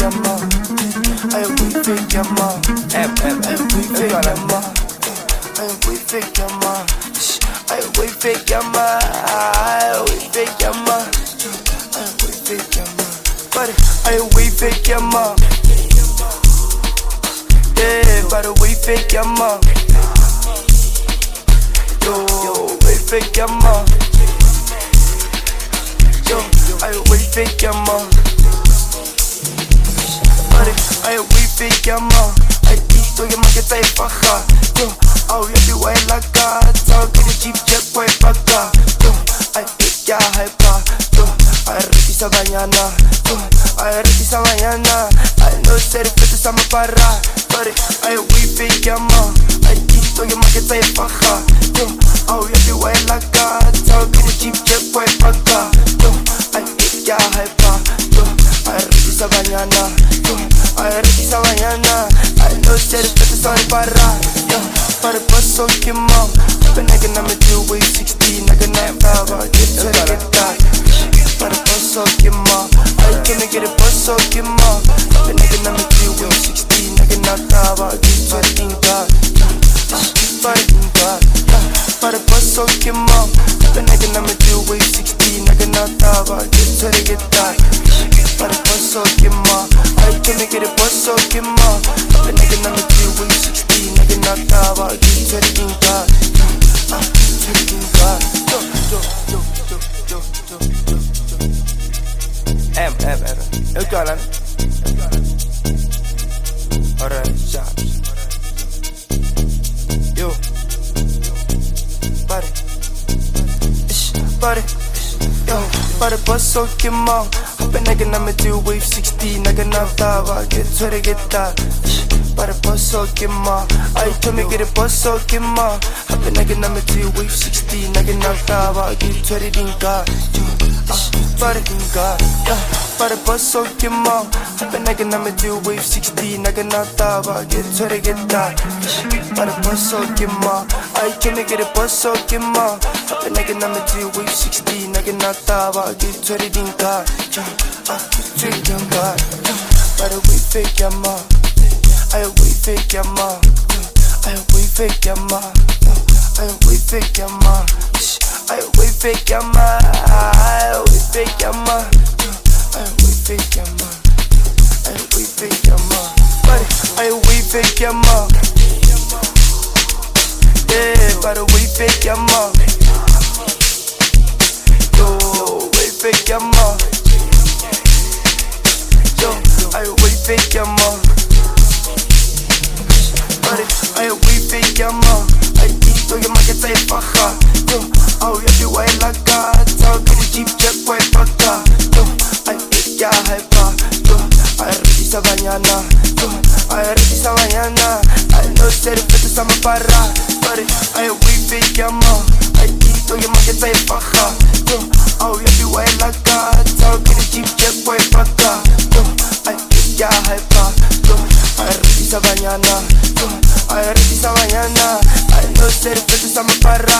llama. Ay, wifi llama. Ay, wifi llama. Ay, wifi llama. Ay, wifi llama. Ay, wifi llama. Ay, wifi llama. Ay, wifi llama. Yeah, para wifi llama. Yo, wifi llama. Yo, ay, wifi llama. Ay, wifi llama. Ay, tito llama que está faja. Yo, au ya te voy a la casa. Quiere chip check voy pa' acá. Yo, ay, ya hypa. Yo, ay, retisa mañana. Yo, ay, retisa mañana. Ay, no ser feto sama para. Ay, wifi llama. Ay, tito llama que está faja. Yo, au ya te voy a la casa. Quiere chip check voy pa' acá. Yo, ay, ya hypa. Yo, ay, retisa mañana. Ay, retisa mañana. Ay, no ser feto sama para. Yo, para el paso quemado. But nigga, I'm a do with 16. Nigga, not power. Get to the get that. Para el paso quemado. Ay, que me quiere paso quemado. But nigga, I'm a do with 16. Nigga, not power. Get to the tinta. Para el paso quemado. But nigga, I'm a do with 16. Nigga, not power. Get to the get that. Para el paso quemado. Ay, que me quiere paso quemado. But nigga, I'm a do with 16. Nigga, not power. Get to the tinta. Eu tô lá. Ora, já. Eu. Pare. Pare. Yo, pare, passo queimado. Hope a nigga na me do wave 60. Nigga na tava, get to the get that. Para paso queimado. Ay, que me quiere paso queimado. Hope a nigga na me do wave 60. Nigga na tava, get to the dinka. Para dinka. Para paso queimado. Hope a nigga na me do wave 60. Nigga na tava, get to the get that. Para paso queimado. Ay, que me quiere paso queimado. Hope a nigga na me do wave 60. Nigga na tava, get to the dinka. Para wifi llama. Ay, wifi llama. Ay, wifi llama. Ay, wifi llama. Ay, wifi llama. Ay, wifi llama. Ay, wifi llama. Ay, wifi llama. Ay, wifi llama. Yeah, para wifi llama. Yo, wifi llama. Yo, ay, wifi llama. Ay, wifi llama. Ay, tito llama que está faja. Yo, au ya te voy a la casa. Quiere chip check voy pa' acá. Yo, ay, ya hypa. Yo, ay, retisa mañana. Yo, ay, retisa mañana. Ay, no ser feto sama para. Ay, wifi llama. Ay, tito llama que está faja. Yo, au ya te voy a la casa. Quiere chip check voy pa' acá. Yo, ay, ya hypa. Yo, ay, retisa mañana. Ay, retisa mañana. Ay, no ser feto sama para.